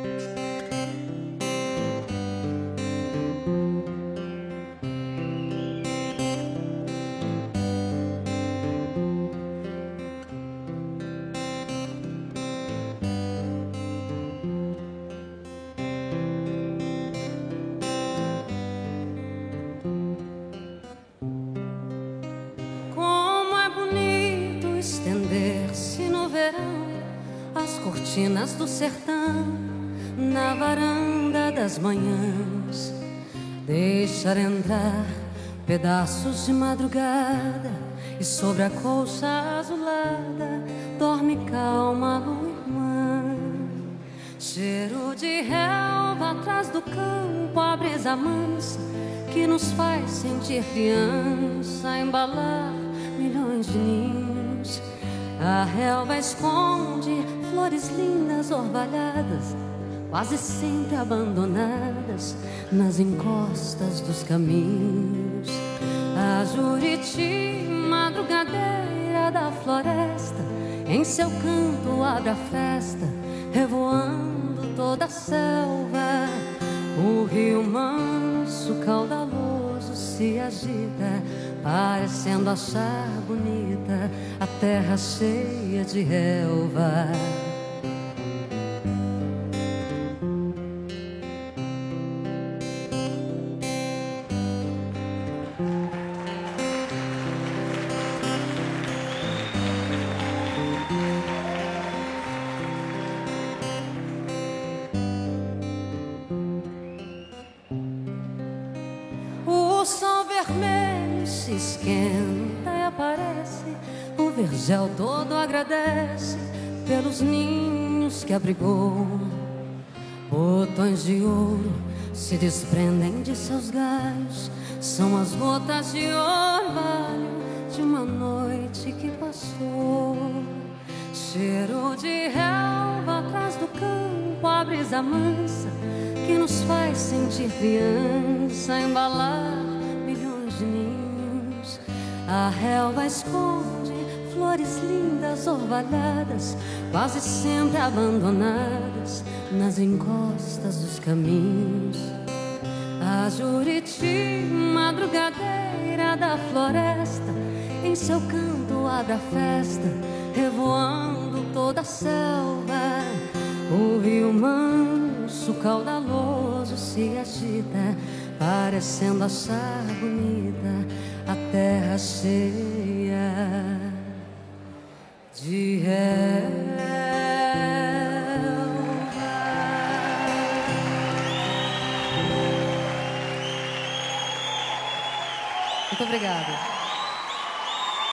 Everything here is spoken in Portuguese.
Estender-se no verão as cortinas do sertão, na varanda das manhãs, deixar entrar pedaços de madrugada, e sobre a colcha azulada dorme calma a lua irmã. Cheiro de relva atrás do campo, a brisa mansa que nos faz sentir criança, embalar milhões de ninhos. A relva esconde flores lindas orvalhadas, quase sempre abandonadas nas encostas dos caminhos. A Juriti, madrugadeira da floresta, em seu canto abre a festa, revoando toda a selva. O rio manso, caudaloso, se agita, parecendo achar bonita a terra cheia de relva. O sol vermelho se esquenta e aparece, o vergel todo agradece pelos ninhos que abrigou. Botões de ouro se desprendem de seus galhos, são as gotas de orvalho de uma noite que passou. Cheiro de relva atrás do campo, a brisa mansa que nos faz sentir criança, embalar milhões de ninhos. A relva esconde flores lindas orvalhadas, quase sempre abandonadas nas encostas dos caminhos. A Juriti, madrugadeira da floresta, em seu canto abre a festa, revoando toda a selva. O rio manso, caudaloso, se agita, parecendo achar bonita a terra cheia de relva. Muito obrigada.